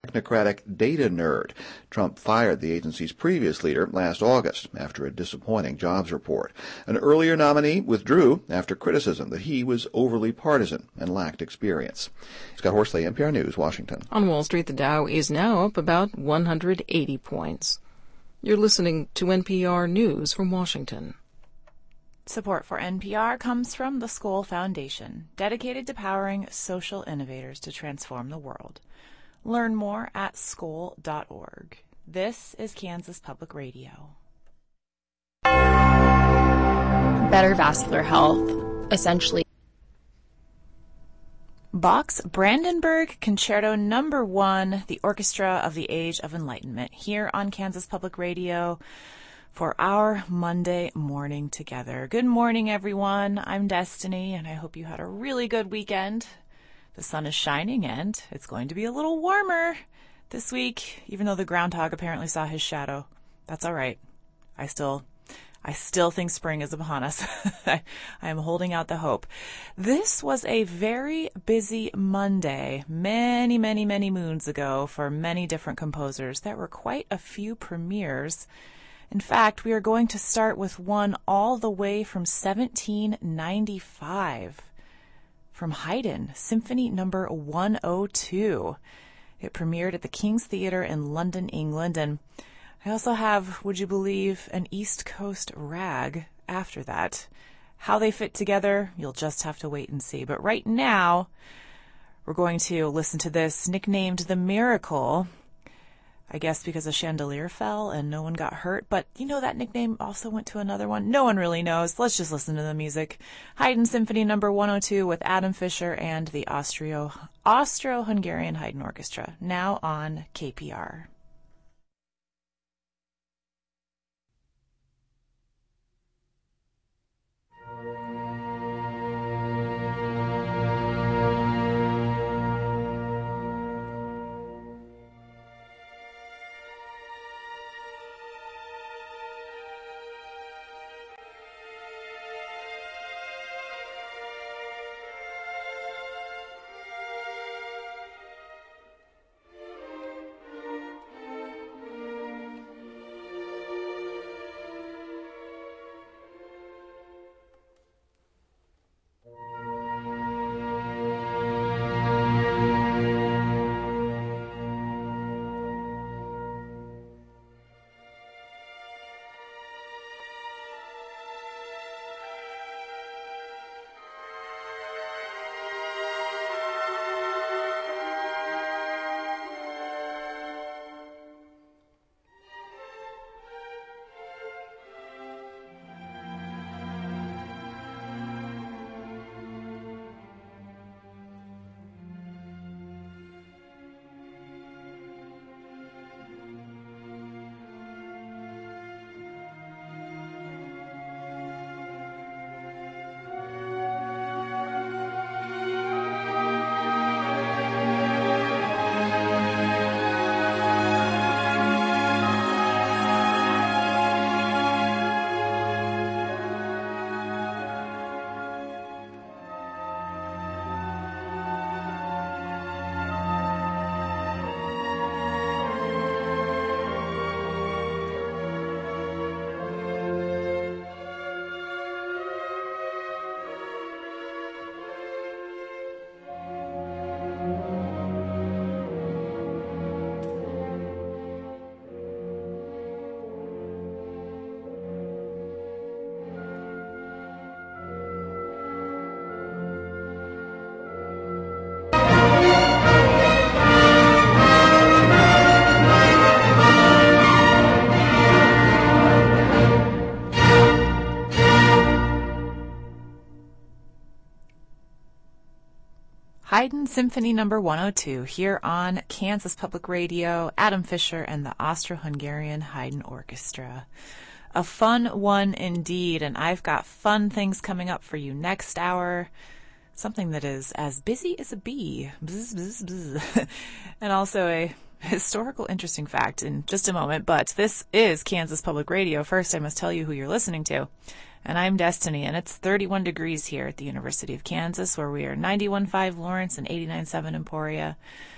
technocratic data nerd. Trump fired the agency's previous leader last August after a disappointing jobs report. An earlier nominee withdrew after criticism that he was overly partisan and lacked experience. Scott Horsley, NPR News, Washington. On Wall Street, the Dow is now up about 180 points. You're listening to NPR News from Washington. Support for NPR comes from the Skoll Foundation, dedicated to powering social innovators to transform the world. Learn more at skoll.org. This is Kansas Public Radio. Better vascular health, essentially. Bach's Brandenburg Concerto No. 1, the Orchestra of the Age of Enlightenment, here on Kansas Public Radio for our Monday morning together. Good morning, everyone. I'm Destiny, and I hope you had a really good weekend. The sun is shining, and it's going to be a little warmer this week, even though the groundhog apparently saw his shadow. That's all right. I still think spring is upon us. I am holding out the hope. This was a very busy Monday, many, many, many moons ago for many different composers. There were quite a few premieres. In fact, we are going to start with one all the way from 1795 from Haydn, Symphony No. 102. It premiered at the King's Theatre in London, England, and I also have, would you believe, an East Coast rag after that. How they fit together, you'll just have to wait and see. But right now, we're going to listen to this, nicknamed The Miracle, I guess because a chandelier fell and no one got hurt. But you know that nickname also went to another one. No one really knows. Let's just listen to the music. Haydn Symphony No. 102 with Adam Fischer and the Austro-Hungarian Haydn Orchestra, now on KPR. Haydn Symphony No. 102 here on Kansas Public Radio, Adam Fischer and the Austro-Hungarian Haydn Orchestra. A fun one indeed, and I've got fun things coming up for you next hour. Something that is as busy as a bee. Bzz, bzz, bzz. And also a historical interesting fact in just a moment, but this is Kansas Public Radio. First, I must tell you who you're listening to. And I'm Destiny, and it's 31 degrees here at the University of Kansas, where we are 91.5 Lawrence and 89.7 Emporia.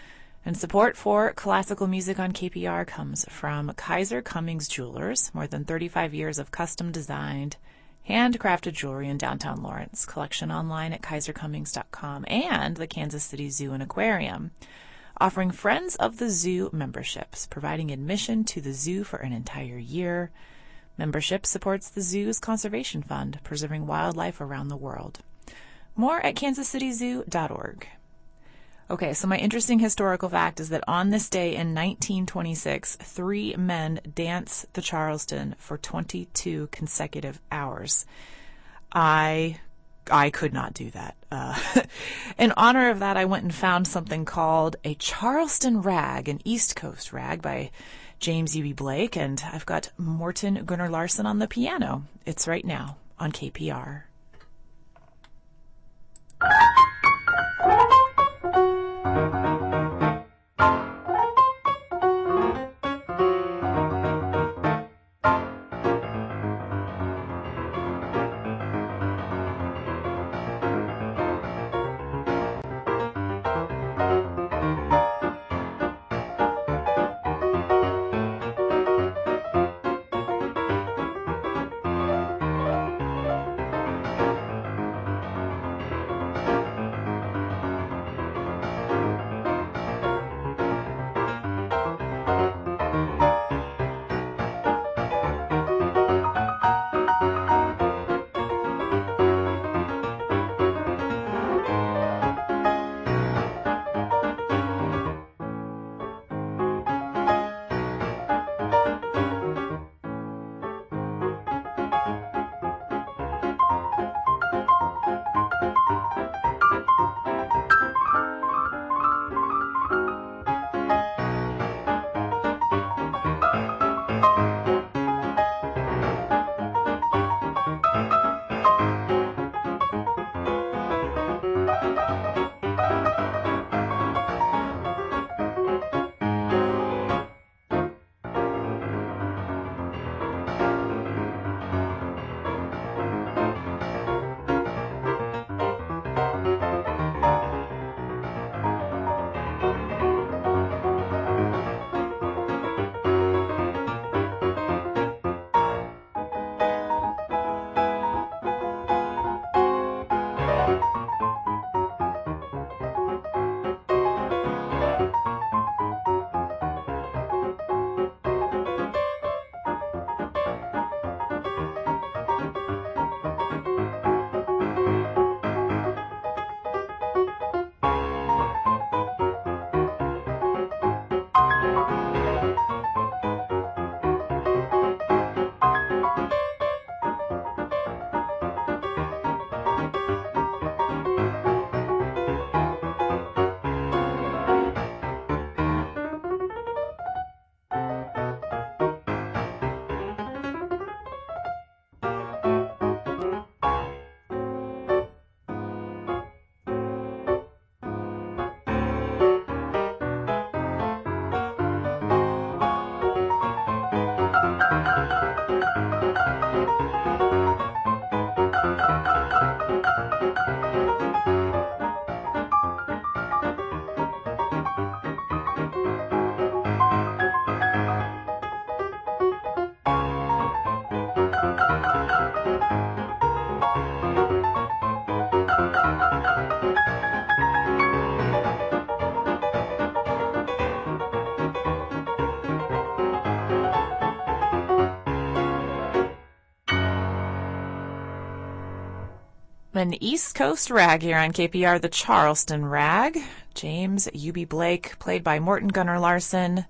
And support for classical music on KPR comes from Kaiser Cummings Jewelers, more than 35 years of custom-designed, handcrafted jewelry in downtown Lawrence. Collection online at kaisercummings.com, and the Kansas City Zoo and Aquarium, offering Friends of the Zoo memberships, providing admission to the zoo for an entire year. Membership supports the zoo's conservation fund, preserving wildlife around the world. More at kansascityzoo.org. Okay, so my interesting historical fact is that on this day in 1926, 3 men danced the Charleston for 22 consecutive hours. I could not do that. In honor of that, I went and found something called a Charleston Rag, an East Coast rag by James U.B. Blake, and I've got Morten Gunnar Larson on the piano. It's right now on KPR. An East Coast rag here on KPR, the Charleston Rag. James U.B. Blake, played by Morten Gunnar Larson.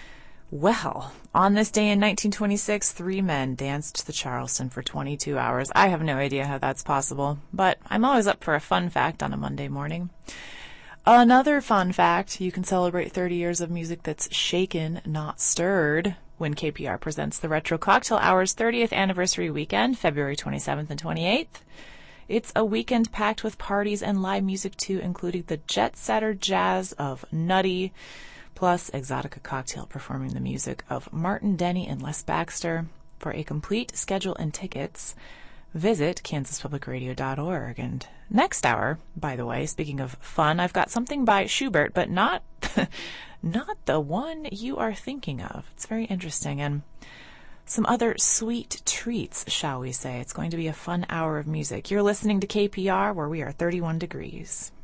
Well, on this day in 1926, 3 men danced the Charleston for 22 hours. I have no idea how that's possible, but I'm always up for a fun fact on a Monday morning. Another fun fact, you can celebrate 30 years of music that's shaken, not stirred, when KPR presents the Retro Cocktail Hour's 30th anniversary weekend, February 27th and 28th. It's a weekend packed with parties and live music too, including the jet-setter jazz of Nutty, plus Exotica Cocktail performing the music of Martin Denny and Les Baxter. For a complete schedule and tickets, visit kansaspublicradio.org. And next hour, by the way, speaking of fun, I've got something by Schubert, but not the one you are thinking of. It's very interesting, and some other sweet treats, shall we say. It's going to be a fun hour of music. You're listening to KPR, where we are 31 degrees.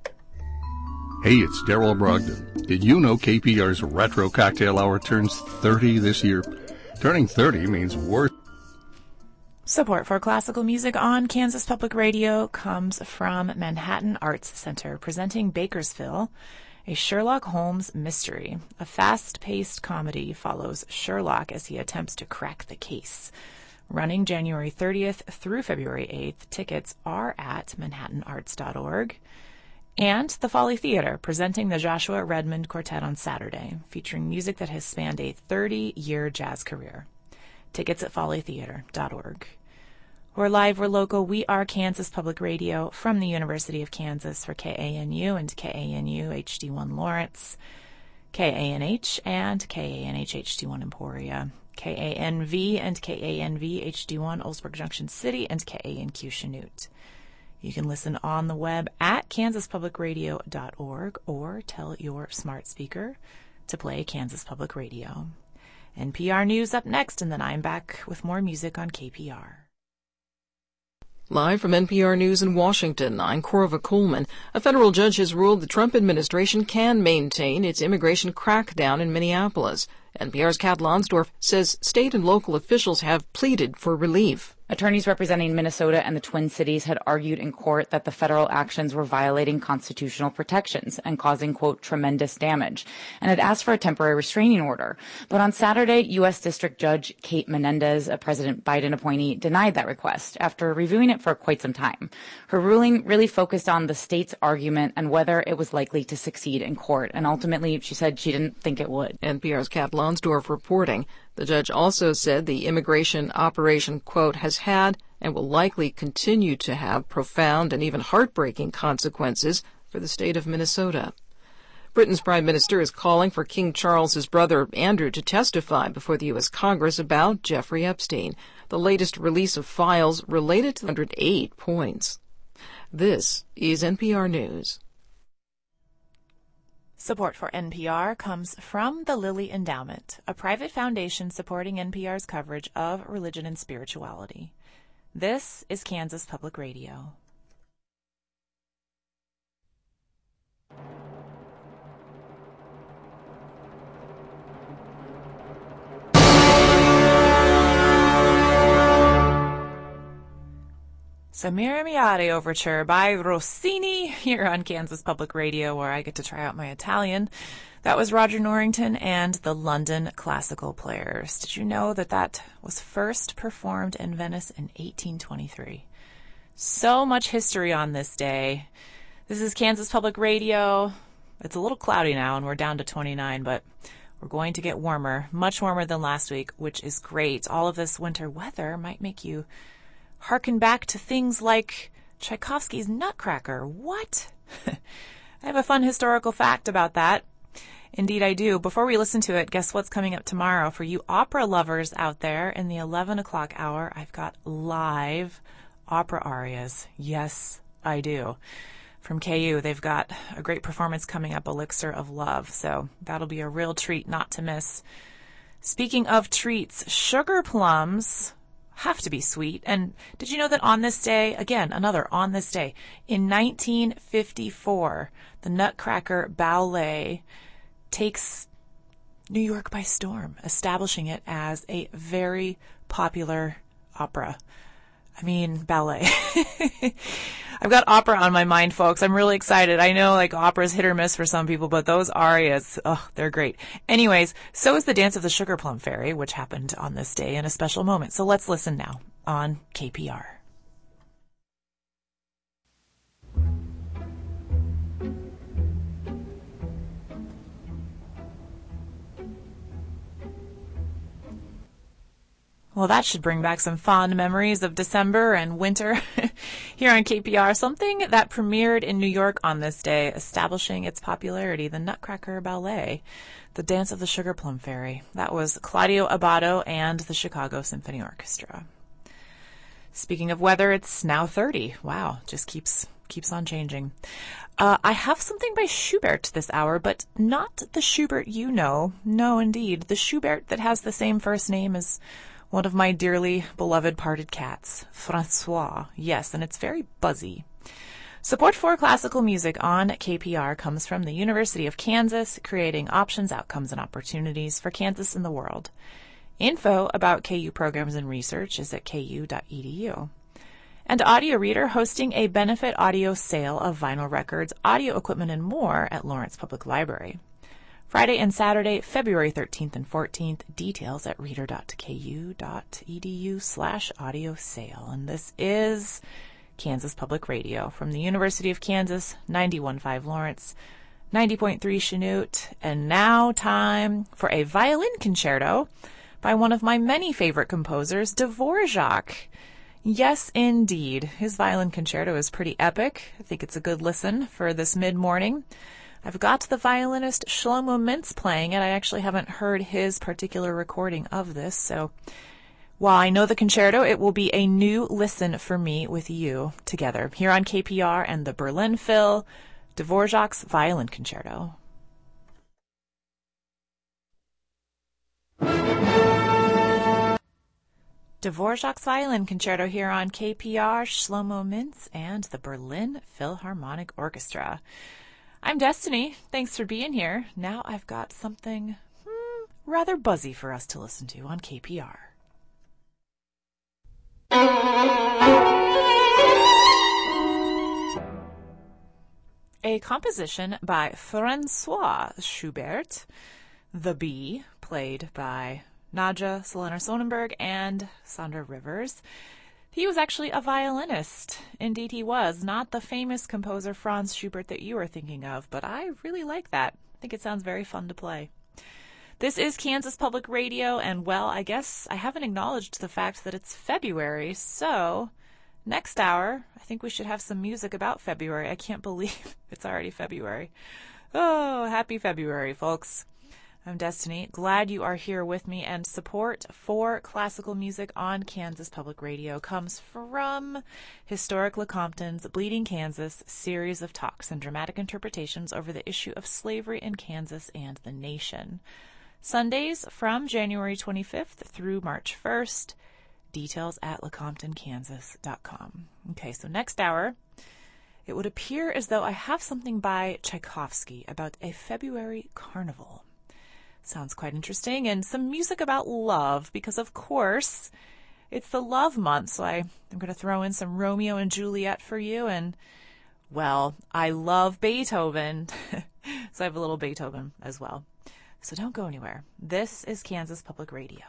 Hey, it's Daryl Brogdon. Did you know KPR's Retro Cocktail Hour turns 30 this year? Turning 30 means worth. Support for classical music on Kansas Public Radio comes from Manhattan Arts Center, presenting Bakersville, a Sherlock Holmes mystery. A fast-paced comedy follows Sherlock as he attempts to crack the case. Running January 30th through February 8th, tickets are at manhattanarts.org. And the Folly Theater, presenting the Joshua Redmond Quartet on Saturday, featuring music that has spanned a 30-year jazz career. Tickets at follytheater.org. We're live, we're local. We are Kansas Public Radio from the University of Kansas for KANU and KANU HD1 Lawrence, KANH and KANH HD1 Emporia, KANV and KANV HD1 Oldsburg Junction City, and KANQ Chanute. You can listen on the web at kansaspublicradio.org or tell your smart speaker to play Kansas Public Radio. NPR News up next, and then I'm back with more music on KPR. Live from NPR News in Washington, I'm Corva Coleman. A federal judge has ruled the Trump administration can maintain its immigration crackdown in Minneapolis. NPR's Kat Lonsdorf says state and local officials have pleaded for relief. Attorneys representing Minnesota and the Twin Cities had argued in court that the federal actions were violating constitutional protections and causing, quote, tremendous damage, and had asked for a temporary restraining order. But on Saturday, U.S. District Judge Kate Menendez, a President Biden appointee, denied that request after reviewing it for quite some time. Her ruling really focused on the state's argument and whether it was likely to succeed in court, and ultimately she said she didn't think it would. NPR's Kat Lonsdorf reporting. The judge also said the immigration operation, quote, has had and will likely continue to have profound and even heartbreaking consequences for the state of Minnesota. Britain's prime minister is calling for King Charles's brother Andrew to testify before the U.S. Congress about Jeffrey Epstein, the latest release of files related to 108 points. This is NPR News. Support for NPR comes from the Lilly Endowment, a private foundation supporting NPR's coverage of religion and spirituality. This is Kansas Public Radio. Miriamade Overture by Rossini here on Kansas Public Radio, where I get to try out my Italian. That was Roger Norrington and the London Classical Players. Did you know that that was first performed in Venice in 1823? So much history on this day. This is Kansas Public Radio. It's a little cloudy now, and we're down to 29, but we're going to get warmer, much warmer than last week, which is great. All of this winter weather might make you harken back to things like Tchaikovsky's Nutcracker. What? I have a fun historical fact about that. Indeed, I do. Before we listen to it, guess what's coming up tomorrow? For you opera lovers out there, in the 11 o'clock hour, I've got live opera arias. Yes, I do. From KU, they've got a great performance coming up, Elixir of Love. So that'll be a real treat not to miss. Speaking of treats, sugar plums have to be sweet. And did you know that on this day, again, another on this day, in 1954, the Nutcracker Ballet takes New York by storm, establishing it as a very popular opera. I mean, ballet. I've got opera on my mind, folks. I'm really excited. I know, like, opera's hit or miss for some people, but those arias, they're great. Anyways, so is the Dance of the Sugar Plum Fairy, which happened on this day in a special moment. So let's listen now on KPR. Well, that should bring back some fond memories of December and winter here on KPR. Something that premiered in New York on this day, establishing its popularity, the Nutcracker Ballet, the Dance of the Sugar Plum Fairy. That was Claudio Abbado and the Chicago Symphony Orchestra. Speaking of weather, it's now 30. Wow, just keeps on changing. I have something by Schubert this hour, but not the Schubert you know. No, indeed. The Schubert that has the same first name as one of my dearly beloved parted cats, Francois. Yes, and it's very buzzy. Support for classical music on KPR comes from the University of Kansas, creating options, outcomes, and opportunities for Kansas and the world. Info about KU programs and research is at ku.edu. And Audio Reader hosting a benefit audio sale of vinyl records, audio equipment, and more at Lawrence Public Library. Friday and Saturday, February 13th and 14th. Details at reader.ku.edu/audio sale. And this is Kansas Public Radio from the University of Kansas, 91.5 Lawrence, 90.3 Chanute. And now time for a violin concerto by one of my many favorite composers, Dvorak. Yes, indeed. His violin concerto is pretty epic. I think it's a good listen for this mid-morning. I've got the violinist Shlomo Mintz playing it. I actually haven't heard his particular recording of this, so while I know the concerto, it will be a new listen for me with you together here on KPR and the Berlin Phil, Dvorak's Violin Concerto. Dvorak's Violin Concerto here on KPR, Shlomo Mintz, and the Berlin Philharmonic Orchestra. I'm Destiny. Thanks for being here. Now I've got something rather buzzy for us to listen to on KPR. A composition by Francois Schubert, the Bee, played by Nadja Solaner-Sonnenberg and Sandra Rivers. He was actually a violinist. Indeed he was. Not the famous composer Franz Schubert that you are thinking of, but I really like that. I think it sounds very fun to play. This is Kansas Public Radio, and well, I guess I haven't acknowledged the fact that it's February, so next hour, I think we should have some music about February. I can't believe it's already February. Oh, happy February, folks. I'm Destiny. Glad you are here with me, and support for classical music on Kansas Public Radio comes from Historic Lecompton's Bleeding Kansas series of talks and dramatic interpretations over the issue of slavery in Kansas and the nation. Sundays from January 25th through March 1st. Details at lecomptonkansas.com. Okay, so next hour, it would appear as though I have something by Tchaikovsky about a February carnival. Sounds quite interesting, and some music about love, because of course it's the love month, so I'm going to throw in some Romeo and Juliet for you, and well, I love Beethoven, so I have a little Beethoven as well. So don't go anywhere. This is Kansas Public Radio.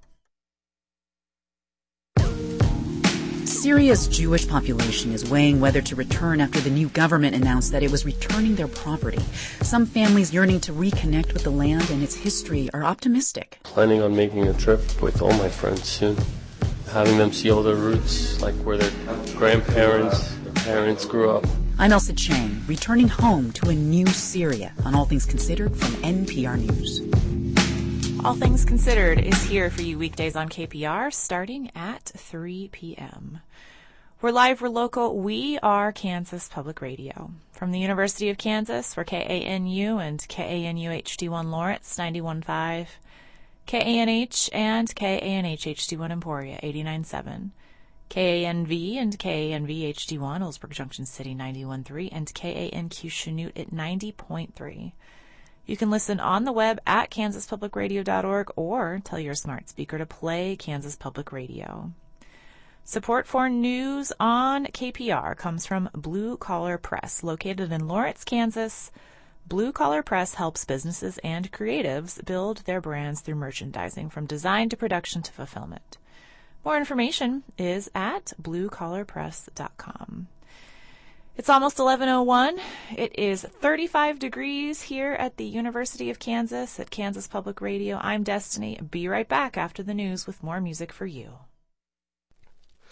Syria's Jewish population is weighing whether to return after the new government announced that it was returning their property. Some families yearning to reconnect with the land and its history are optimistic. Planning on making a trip with all my friends soon. Having them see all their roots, like where their grandparents, their parents grew up. I'm Elsa Chang, returning home to a new Syria on All Things Considered from NPR News. All Things Considered is here for you weekdays on KPR starting at 3 p.m. We're live, we're local, we are Kansas Public Radio. From the University of Kansas, we're KANU and KANU HD1 Lawrence, 91.5, KANH and KANH HD1 Emporia, 89.7, KANV and KANV HD1 Ellsberg Junction City, 91.3, and KANQ Chanute at 90.3. You can listen on the web at kansaspublicradio.org or tell your smart speaker to play Kansas Public Radio. Support for news on KPR comes from Blue Collar Press. Located in Lawrence, Kansas, Blue Collar Press helps businesses and creatives build their brands through merchandising, from design to production to fulfillment. More information is at bluecollarpress.com. It's almost 11:01. It is 35 degrees here at the University of Kansas at Kansas Public Radio. I'm Destiny. Be right back after the news with more music for you.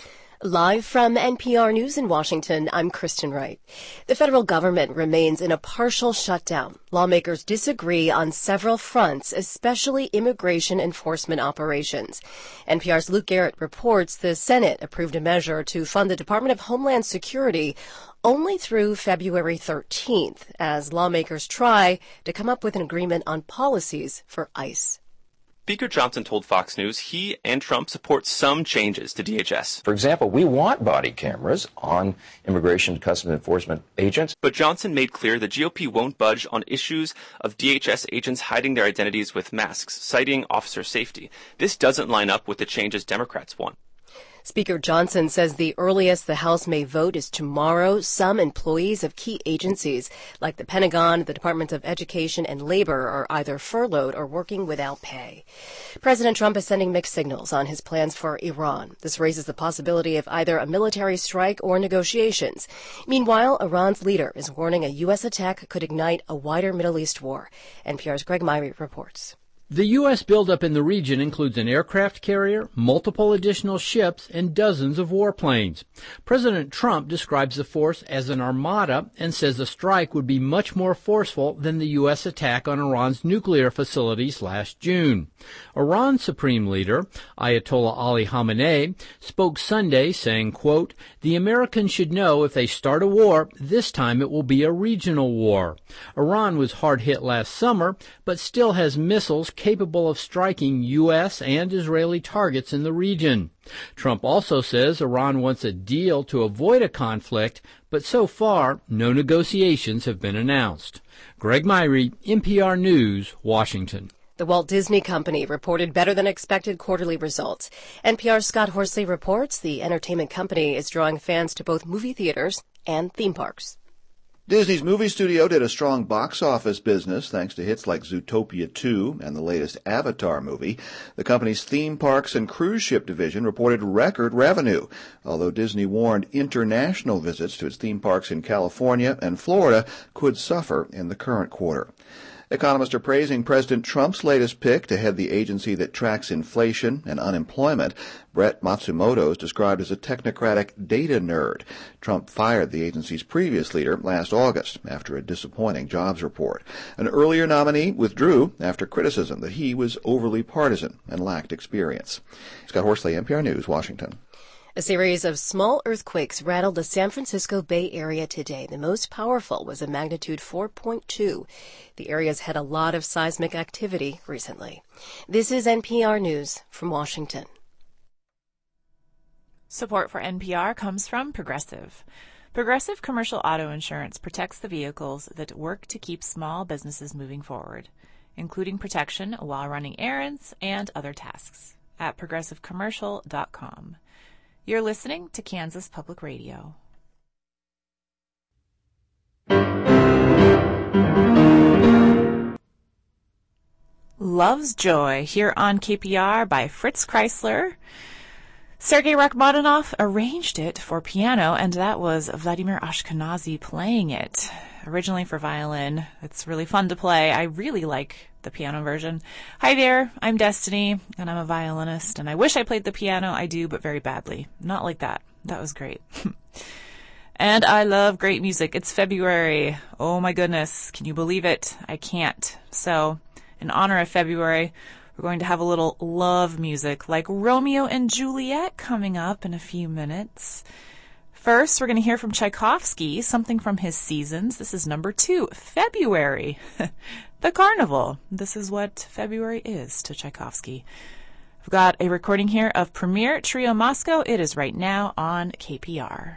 Live from NPR News in Washington, I'm Kristen Wright. The federal government remains in a partial shutdown. Lawmakers disagree on several fronts, especially immigration enforcement operations. NPR's Luke Garrett reports the Senate approved a measure to fund the Department of Homeland Security only through February 13th, as lawmakers try to come up with an agreement on policies for ICE. Speaker Johnson told Fox News he and Trump support some changes to DHS. For example, we want body cameras on immigration and customs enforcement agents. But Johnson made clear the GOP won't budge on issues of DHS agents hiding their identities with masks, citing officer safety. This doesn't line up with the changes Democrats want. Speaker Johnson says the earliest the House may vote is tomorrow. Some employees of key agencies, like the Pentagon, the Departments of Education and Labor, are either furloughed or working without pay. President Trump is sending mixed signals on his plans for Iran. This raises the possibility of either a military strike or negotiations. Meanwhile, Iran's leader is warning a U.S. attack could ignite a wider Middle East war. NPR's Greg Myrie reports. The U.S. buildup in the region includes an aircraft carrier, multiple additional ships, and dozens of warplanes. President Trump describes the force as an armada and says the strike would be much more forceful than the U.S. attack on Iran's nuclear facilities last June. Iran's supreme leader, Ayatollah Ali Khamenei, spoke Sunday saying, quote, "The Americans should know if they start a war, this time it will be a regional war. Iran was hard hit last summer, but still has missiles capable of striking U.S. and Israeli targets in the region." Trump also says Iran wants a deal to avoid a conflict, but so far, no negotiations have been announced. Greg Myrie, NPR News, Washington. The Walt Disney Company reported better than expected quarterly results. NPR's Scott Horsley reports the entertainment company is drawing fans to both movie theaters and theme parks. Disney's movie studio did a strong box office business thanks to hits like Zootopia 2 and the latest Avatar movie. The company's theme parks and cruise ship division reported record revenue, although Disney warned international visits to its theme parks in California and Florida could suffer in the current quarter. Economists are praising President Trump's latest pick to head the agency that tracks inflation and unemployment. Brett Matsumoto is described as a technocratic data nerd. Trump fired the agency's previous leader last August after a disappointing jobs report. An earlier nominee withdrew after criticism that he was overly partisan and lacked experience. Scott Horsley, NPR News, Washington. A series of small earthquakes rattled the San Francisco Bay Area today. The most powerful was a magnitude 4.2. The area's had a lot of seismic activity recently. This is NPR News from Washington. Support for NPR comes from Progressive. Progressive Commercial Auto Insurance protects the vehicles that work to keep small businesses moving forward, including protection while running errands and other tasks at progressivecommercial.com. You're listening to Kansas Public Radio. Love's Joy here on KPR by Fritz Kreisler. Sergei Rachmaninoff arranged it for piano, and that was Vladimir Ashkenazy playing it. Originally for violin. It's really fun to play. I really like the piano version. Hi there, I'm Destiny, and I'm a violinist, and I wish I played the piano. I do, but very badly. Not like that. That was great. And I love great music. It's February. Oh my goodness. Can you believe it? I can't. So, in honor of February, we're going to have a little love music like Romeo and Juliet coming up in a few minutes. First, we're going to hear from Tchaikovsky, something from his Seasons. This is number 2, February. The Carnival. This is what February is to Tchaikovsky. I've got a recording here of Premier Trio Moscow. It is right now on KPR.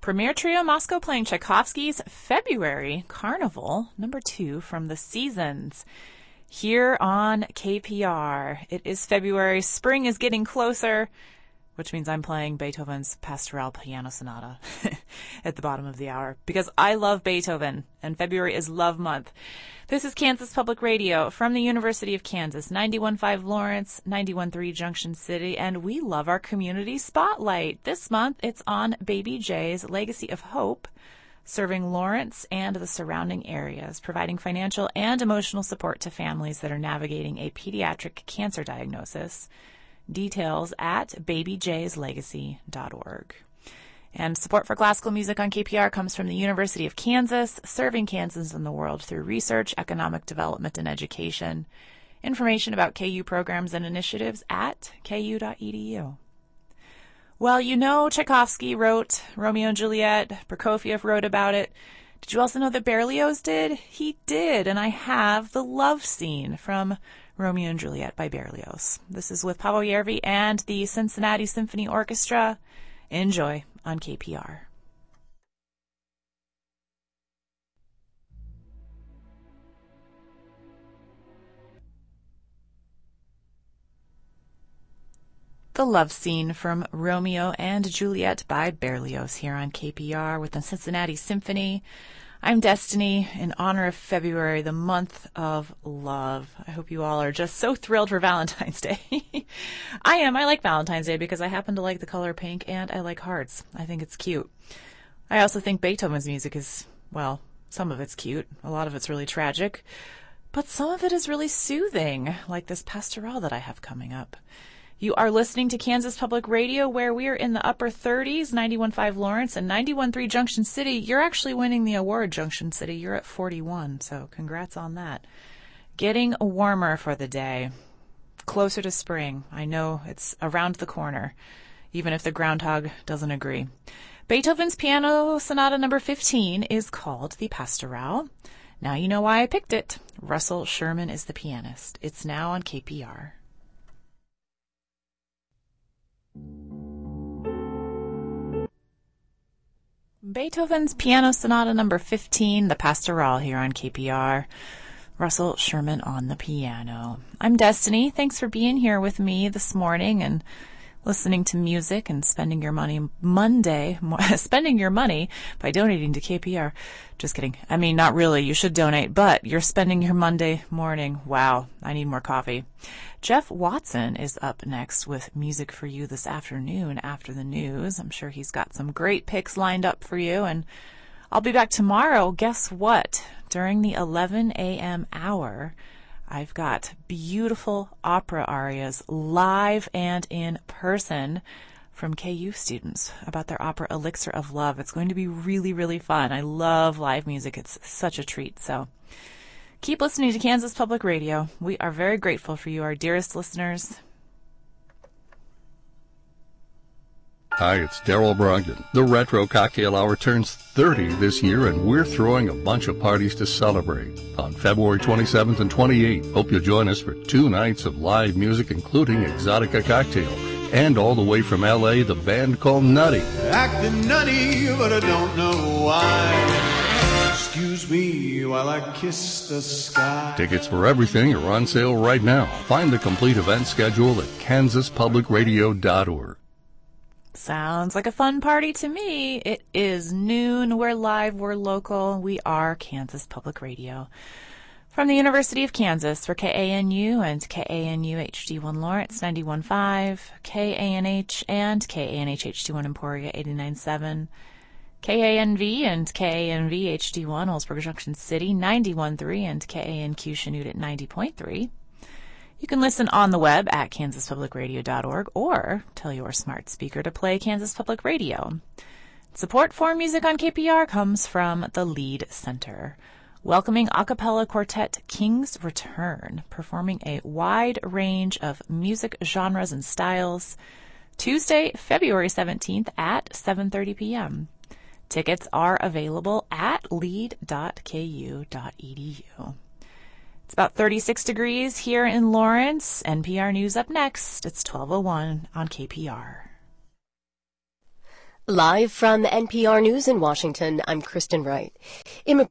Premier Trio Moscow playing Tchaikovsky's February Carnival, number 2 from the Seasons. Here on KPR. It is February. Spring is getting closer, which means I'm playing Beethoven's Pastoral Piano Sonata at the bottom of the hour because I love Beethoven and February is Love Month. This is Kansas Public Radio from the University of Kansas, 91.5 Lawrence, 91.3 Junction City, and we love our community spotlight. This month it's on Baby J's Legacy of Hope, serving Lawrence and the surrounding areas, providing financial and emotional support to families that are navigating a pediatric cancer diagnosis. Details at babyjslegacy.org. And support for classical music on KPR comes from the University of Kansas, serving Kansas and the world through research, economic development, and education. Information about KU programs and initiatives at ku.edu. Well, you know Tchaikovsky wrote Romeo and Juliet. Prokofiev wrote about it. Did you also know that Berlioz did? He did, and I have the love scene from Romeo and Juliet by Berlioz. This is with Pavel Järvi and the Cincinnati Symphony Orchestra. Enjoy on KPR. The love scene from Romeo and Juliet by Berlioz here on KPR with the Cincinnati Symphony. I'm Destiny in honor of February, the month of love. I hope you all are just so thrilled for Valentine's Day. I am. I like Valentine's Day because I happen to like the color pink and I like hearts. I think it's cute. I also think Beethoven's music is, well, some of it's cute. A lot of it's really tragic. But some of it is really soothing, like this pastoral that I have coming up. You are listening to Kansas Public Radio, where we are in the upper 30s, 91.5 Lawrence and 91.3 Junction City. You're actually winning the award, Junction City. You're at 41, so congrats on that. Getting warmer for the day. Closer to spring. I know it's around the corner, even if the groundhog doesn't agree. Beethoven's Piano Sonata number 15 is called the Pastoral. Now you know why I picked it. Russell Sherman is the pianist. It's now on KPR. Beethoven's Piano Sonata number 15, the Pastoral here on KPR. Russell Sherman on the piano. I'm Destiny. Thanks for being here with me this morning and listening to music and spending your money spending your money by donating to KPR. Just kidding. I mean, not really. You should donate, but you're spending your Monday morning. Wow, I need more coffee. Jeff Watson is up next with music for you this afternoon after the news. I'm sure he's got some great picks lined up for you, and I'll be back tomorrow. Guess what? During the 11 a.m. hour, I've got beautiful opera arias live and in person from KU students about their opera Elixir of Love. It's going to be really, really fun. I love live music. It's such a treat. So keep listening to Kansas Public Radio. We are very grateful for you, our dearest listeners. Hi, it's Daryl Brogdon. The Retro Cocktail Hour turns 30 this year, and we're throwing a bunch of parties to celebrate. On February 27th and 28th, hope you'll join us for 2 nights of live music, including Exotica Cocktail. And all the way from L.A., the band called Nutty. Acting nutty, but I don't know why. Excuse me while I kiss the sky. Tickets for everything are on sale right now. Find the complete event schedule at kansaspublicradio.org. Sounds like a fun party to me. It is noon. We're live. We're local. We are Kansas Public Radio. From the University of Kansas for KANU and KANU HD1 Lawrence 91.5, KANH and KANH HD1 Emporia 89.7, KANV and KANV HD1 Oldsburg Junction City 91.3 and KANQ Chanute at 90.3. You can listen on the web at kansaspublicradio.org or tell your smart speaker to play Kansas Public Radio. Support for music on KPR comes from the Lead Center, welcoming a cappella quartet King's Return, performing a wide range of music genres and styles, Tuesday, February 17th at 7:30 p.m. Tickets are available at lead.ku.edu. It's about 36 degrees here in Lawrence. NPR News up next. It's 12:01 on KPR. Live from NPR News in Washington, I'm Kristen Wright.